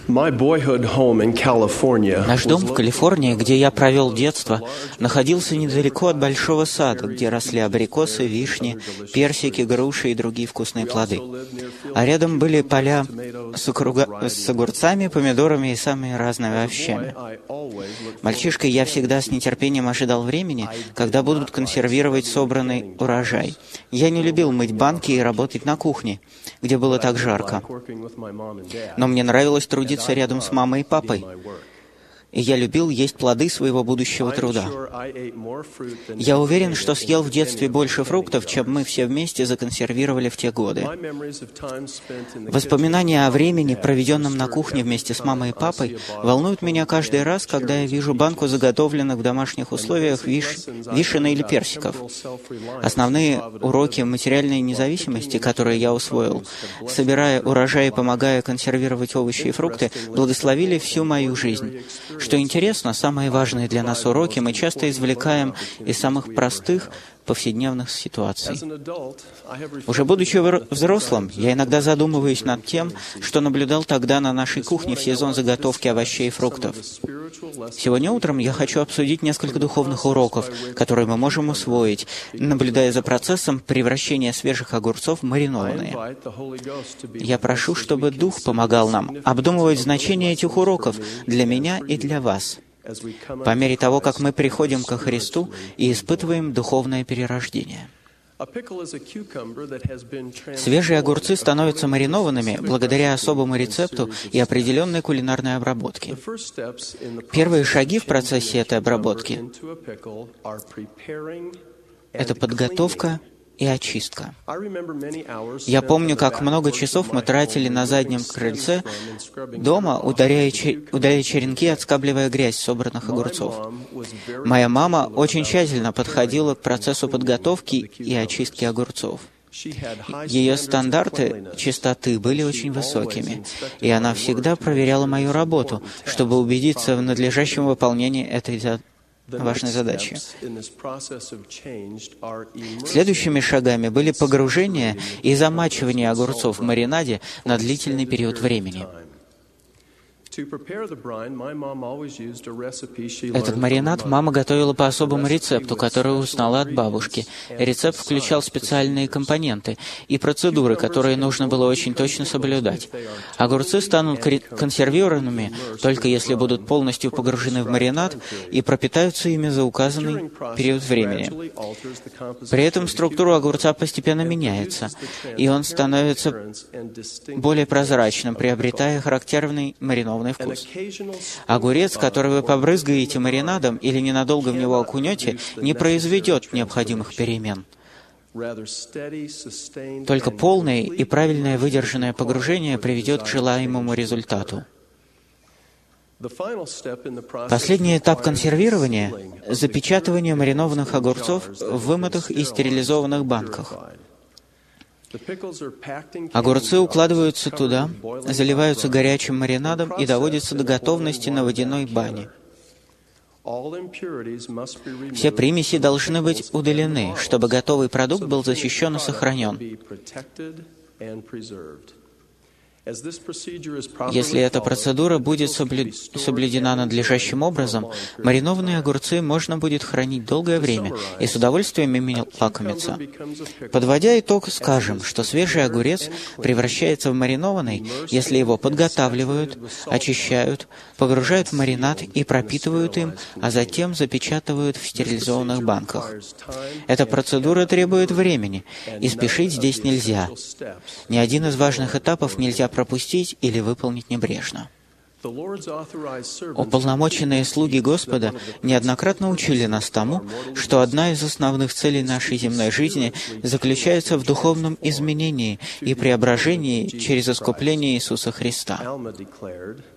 Наш дом в Калифорнии, где я провел детство, находился недалеко от большого сада, где росли абрикосы, вишни, персики, груши и другие вкусные плоды. А рядом были поля с огурцами, помидорами и самыми разными овощами. Мальчишкой я всегда с нетерпением ожидал времени, когда будут консервировать собранный урожай. Я не любил мыть банки и работать на кухне, где было так жарко. Но мне нравилось трудиться рядом с мамой и папой. И я любил есть плоды своего будущего труда. Я уверен, что съел в детстве больше фруктов, чем мы все вместе законсервировали в те годы. Воспоминания о времени, проведенном на кухне вместе с мамой и папой, волнуют меня каждый раз, когда я вижу банку заготовленных в домашних условиях вишен или персиков. Основные уроки материальной независимости, которые я усвоил, собирая урожай и помогая консервировать овощи и фрукты, благословили всю мою жизнь. Что интересно, самые важные для нас уроки мы часто извлекаем из самых простых повседневных ситуаций. Уже будучи взрослым, я иногда задумываюсь над тем, что наблюдал тогда на нашей кухне в сезон заготовки овощей и фруктов. Сегодня утром я хочу обсудить несколько духовных уроков, которые мы можем усвоить, наблюдая за процессом превращения свежих огурцов в маринованные. Я прошу, чтобы Дух помогал нам обдумывать значение этих уроков для меня и для вас, по мере того, как мы приходим ко Христу и испытываем духовное перерождение. Свежие огурцы становятся маринованными благодаря особому рецепту и определенной кулинарной обработке. Первые шаги в процессе этой обработки — это подготовка и очистка. Я помню, как много часов мы тратили на заднем крыльце дома, удаляя черенки, отскабливая грязь собранных огурцов. Моя мама очень тщательно подходила к процессу подготовки и очистки огурцов. Ее стандарты чистоты были очень высокими, и она всегда проверяла мою работу, чтобы убедиться в надлежащем выполнении этой важной задачи. Следующими шагами были погружение и замачивание огурцов в маринаде на длительный период времени. Этот маринад мама готовила по особому рецепту, который узнала от бабушки. Рецепт включал специальные компоненты и процедуры, которые нужно было очень точно соблюдать. Огурцы станут консервированными только если будут полностью погружены в маринад и пропитаются ими за указанный период времени. При этом структура огурца постепенно меняется, и он становится более прозрачным, приобретая характерный маринованный вкус. Огурец, который вы побрызгаете маринадом или ненадолго в него окунете, не произведет необходимых перемен. Только полное и правильное выдержанное погружение приведет к желаемому результату. Последний этап консервирования — запечатывание маринованных огурцов в вымытых и стерилизованных банках. Огурцы укладываются туда, заливаются горячим маринадом и доводятся до готовности на водяной бане. Все примеси должны быть удалены, чтобы готовый продукт был защищен и сохранен. Если эта процедура будет соблюдена надлежащим образом, маринованные огурцы можно будет хранить долгое время и с удовольствием ими лакомиться. Подводя итог, скажем, что свежий огурец превращается в маринованный, если его подготавливают, очищают, погружают в маринад и пропитывают им, а затем запечатывают в стерилизованных банках. Эта процедура требует времени, и спешить здесь нельзя. Ни один из важных этапов нельзя пропустить или выполнить небрежно. Уполномоченные слуги Господа неоднократно учили нас тому, что одна из основных целей нашей земной жизни заключается в духовном изменении и преображении через искупление Иисуса Христа.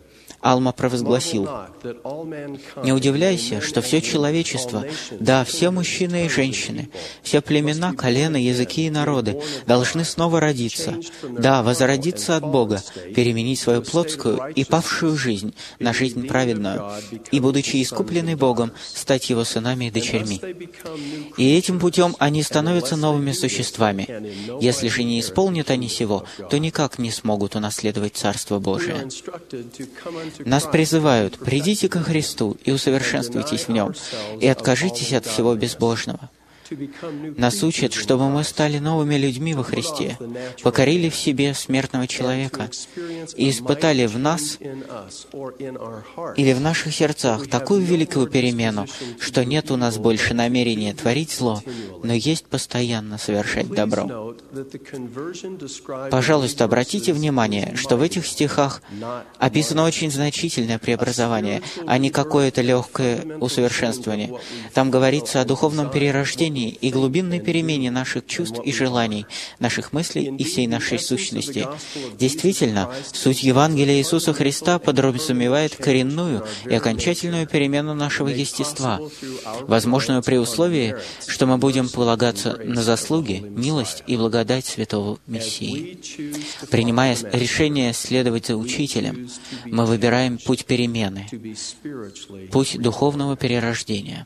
Алма провозгласил: «Не удивляйся, что все человечество, да, все мужчины и женщины, все племена, колена, языки и народы должны снова родиться, да, возродиться от Бога, переменить свою плотскую и павшую жизнь на жизнь праведную, и, будучи искуплены Богом, стать Его сынами и дочерьми. И этим путем они становятся новыми существами. Если же не исполнят они сего, то никак не смогут унаследовать Царство Божие». Нас призывают: «Придите ко Христу и усовершенствуйтесь в Нем, и откажитесь от всего безбожного». Нас учат, чтобы мы стали новыми людьми во Христе, покорили в себе смертного человека и испытали в нас или в наших сердцах такую великую перемену, что нет у нас больше намерения творить зло, но есть постоянно совершать добро. Пожалуйста, обратите внимание, что в этих стихах описано очень значительное преобразование, а не какое-то легкое усовершенствование. Там говорится о духовном перерождении и глубинной перемене наших чувств и желаний, наших мыслей и всей нашей сущности. Действительно, суть Евангелия Иисуса Христа подразумевает коренную и окончательную перемену нашего естества, возможную при условии, что мы будем полагаться на заслуги, милость и благодать Святого Мессии. Принимая решение следовать за Учителем, мы выбираем путь перемены, путь духовного перерождения.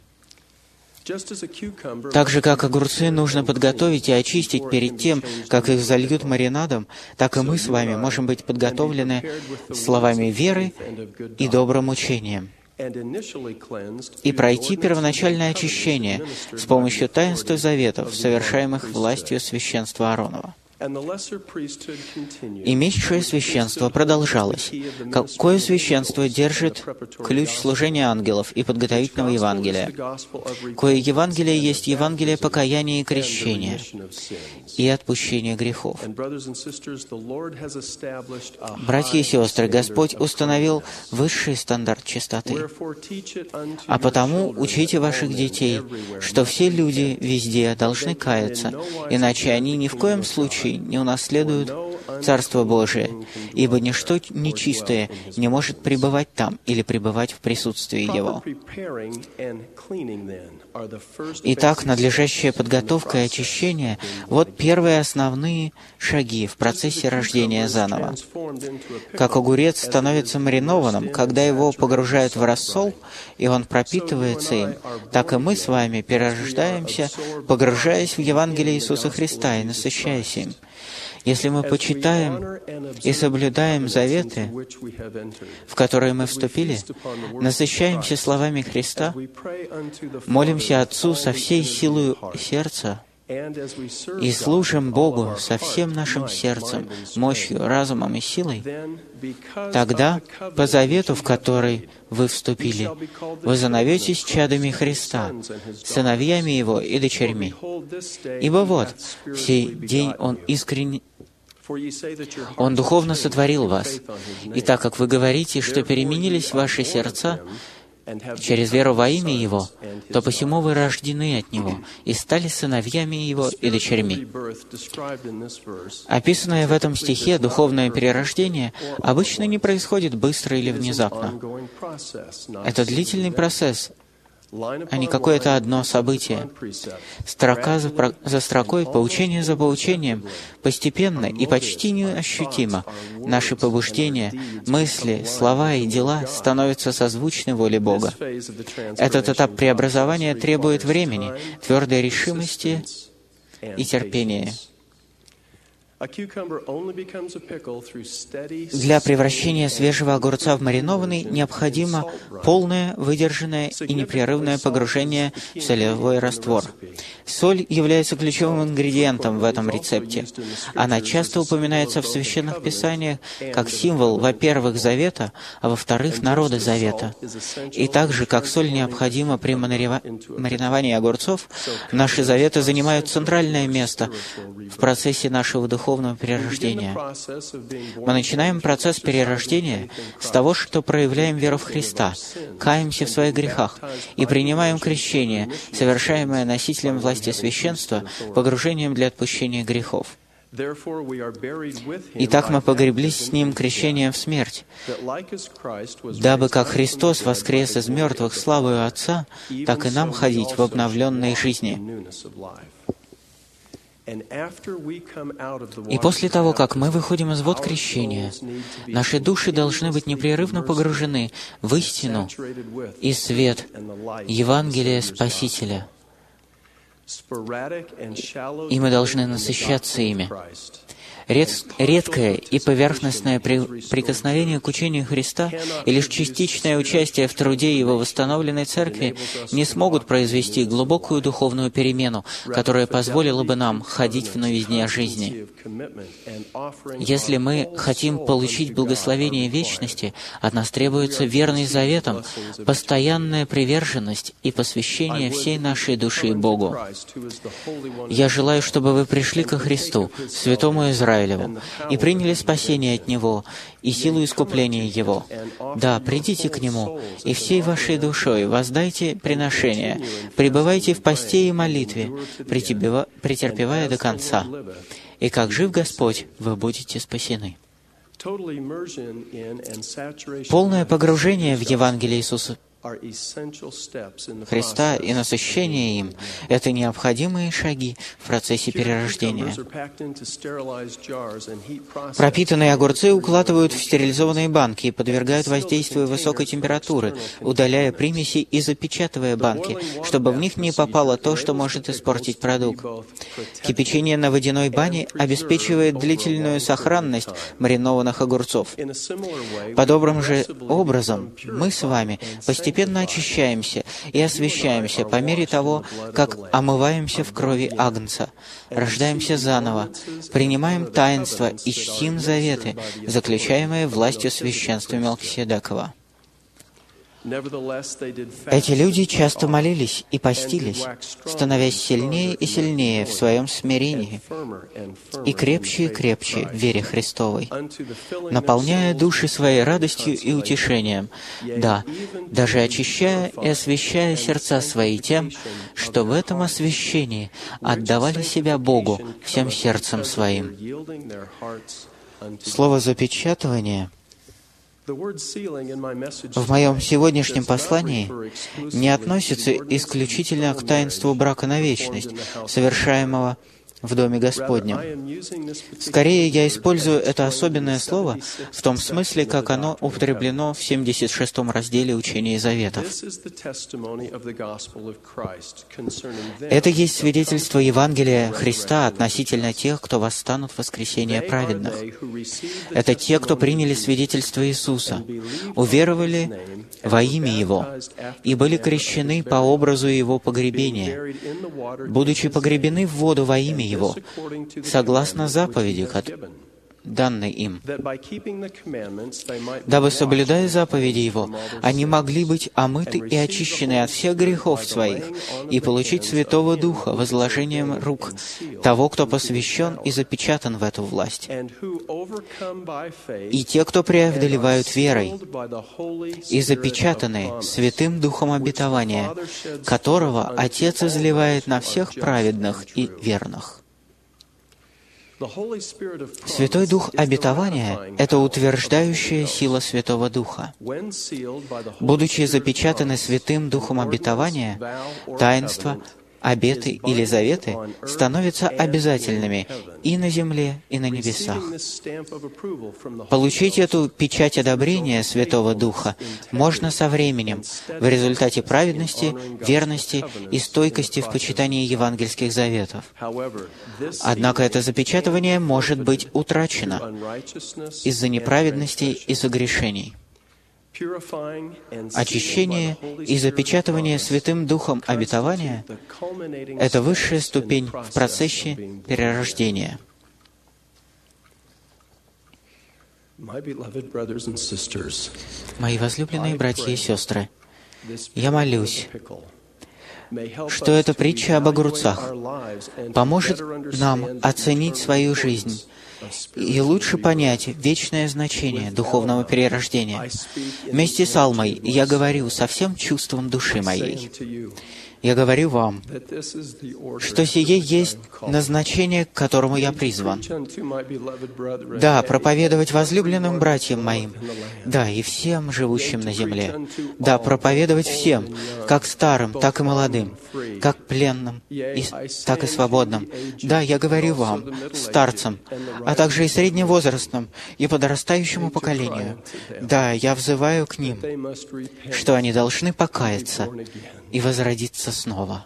Так же, как огурцы нужно подготовить и очистить перед тем, как их зальют маринадом, так и мы с вами можем быть подготовлены словами веры и добрым учением и пройти первоначальное очищение с помощью таинств заветов, совершаемых властью священства Ааронова. И меньшее священство продолжалось. Какое священство держит ключ служения ангелов и подготовительного Евангелия? Кое Евангелие есть Евангелие покаяния и крещения и отпущения грехов. Братья и сестры, Господь установил высший стандарт чистоты. А потому учите ваших детей, что все люди везде должны каяться, иначе они ни в коем случае не унаследуют Царство Божие, ибо ничто нечистое не может пребывать там или пребывать в присутствии Его. Итак, надлежащая подготовка и очищение — вот первые основные шаги в процессе рождения заново. Как огурец становится маринованным, когда его погружают в рассол, и он пропитывается им, так и мы с вами перерождаемся, погружаясь в Евангелие Иисуса Христа и насыщаясь им. Если мы почитаем и соблюдаем заветы, в которые мы вступили, насыщаемся словами Христа, молимся Отцу со всей силой сердца и служим Богу со всем нашим сердцем, мощью, разумом и силой, тогда, по завету, в который вы вступили, вы зовётесь чадами Христа, сыновьями Его и дочерьми. Ибо вот, в сей день Он духовно сотворил вас. И так как вы говорите, что переменились ваши сердца через веру во имя Его, то посему вы рождены от Него и стали сыновьями Его и дочерьми. Описанное в этом стихе духовное перерождение обычно не происходит быстро или внезапно. Это длительный процесс, а не какое-то одно событие. Строка за строкой, поучение за поучением, постепенно и почти неощутимо наши побуждения, мысли, слова и дела становятся созвучны воле Бога. Этот этап преобразования требует времени, твердой решимости и терпения. Для превращения свежего огурца в маринованный необходимо полное, выдержанное и непрерывное погружение в солевой раствор. Соль является ключевым ингредиентом в этом рецепте. Она часто упоминается в Священных Писаниях как символ, во-первых, завета, а во-вторых, народа завета. И так же, как соль необходима при мариновании огурцов, наши заветы занимают центральное место в процессе нашего духовного перерождения. Мы начинаем процесс перерождения с того, что проявляем веру в Христа, каемся в своих грехах и принимаем крещение, совершаемое носителем власти священства, погружением для отпущения грехов. Итак, мы погреблись с Ним крещением в смерть, дабы как Христос воскрес из мертвых славою Отца, так и нам ходить в обновленной жизни. И после того, как мы выходим из вод крещения, наши души должны быть непрерывно погружены в истину и свет Евангелия Спасителя. И мы должны насыщаться ими. Редкое и поверхностное прикосновение к учению Христа и лишь частичное участие в труде Его восстановленной Церкви не смогут произвести глубокую духовную перемену, которая позволила бы нам ходить в новизне жизни. Если мы хотим получить благословение вечности, от нас требуется верный заветам, постоянная приверженность и посвящение всей нашей души Богу. Я желаю, чтобы вы пришли ко Христу, святому Израилеву, и приняли спасение от Него и силу искупления Его. Да, придите к Нему, и всей вашей душой воздайте приношение, пребывайте в посте и молитве, претерпевая до конца. И как жив Господь, вы будете спасены. Полное погружение в Евангелие Иисуса Христа и насыщение им — это необходимые шаги в процессе перерождения. Пропитанные огурцы укладывают в стерилизованные банки и подвергают воздействию высокой температуры, удаляя примеси и запечатывая банки, чтобы в них не попало то, что может испортить продукт. Кипячение на водяной бане обеспечивает длительную сохранность маринованных огурцов. Подобным же образом мы с вами постепенно очищаемся и освящаемся по мере того, как омываемся в крови Агнца, рождаемся заново, принимаем таинства и чтим заветы, заключаемые властью священства Мелхиседекова. Эти люди часто молились и постились, становясь сильнее и сильнее в своем смирении и крепче в вере Христовой, наполняя души своей радостью и утешением, да, даже очищая и освящая сердца свои тем, что в этом освящении отдавали себя Богу всем сердцем своим. Слово «запечатывание» в моем сегодняшнем послании не относится исключительно к таинству брака на вечность, совершаемого в Доме Господнем. Скорее, я использую это особенное слово в том смысле, как оно употреблено в 76-м разделе Учения Заветов. Это есть свидетельство Евангелия Христа относительно тех, кто восстанут в воскресение праведных. Это те, кто приняли свидетельство Иисуса, уверовали во имя Его и были крещены по образу Его погребения, будучи погребены в воду во имя Его, согласно заповеди, данной им, дабы, соблюдая заповеди Его, они могли быть омыты и очищены от всех грехов своих и получить Святого Духа возложением рук того, кто посвящен и запечатан в эту власть. И те, кто преодолевают верой и запечатаны Святым Духом обетования, которого Отец изливает на всех праведных и верных. Святой Дух обетования — это утверждающая сила Святого Духа. Будучи запечатаны Святым Духом обетования, таинства, обеты или заветы становятся обязательными и на земле, и на небесах. Получить эту печать одобрения Святого Духа можно со временем в результате праведности, верности и стойкости в почитании евангельских заветов. Однако это запечатывание может быть утрачено из-за неправедностей и согрешений. Очищение и запечатывание Святым Духом обетования — это высшая ступень в процессе перерождения. Мои возлюбленные братья и сестры, я молюсь, что эта притча об огурцах поможет нам оценить свою жизнь и лучше понять вечное значение духовного перерождения. Вместе с Алмой я говорю со всем чувством души моей. Я говорю вам, что сие есть назначение, к которому я призван. Да, проповедовать возлюбленным братьям моим, да, и всем живущим на земле. Да, проповедовать всем, как старым, так и молодым, как пленным, так и свободным. Да, я говорю вам, старцам, а также и средневозрастным, и подрастающему поколению. Да, я взываю к ним, что они должны покаяться и возродиться снова.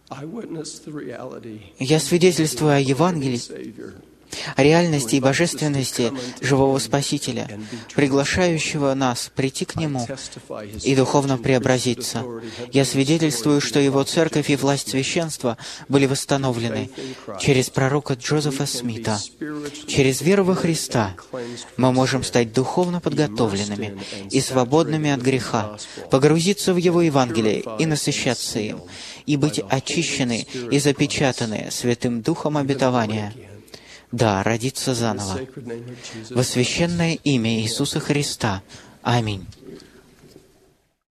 Я свидетельствую о Евангелии, о реальности и божественности живого Спасителя, приглашающего нас прийти к Нему и духовно преобразиться. Я свидетельствую, что Его Церковь и власть священства были восстановлены через пророка Джозефа Смита. Через веру во Христа мы можем стать духовно подготовленными и свободными от греха, погрузиться в Его Евангелие и насыщаться им, и быть очищены и запечатаны Святым Духом обетования. Да, родиться заново. Во священное имя Иисуса Христа. Аминь.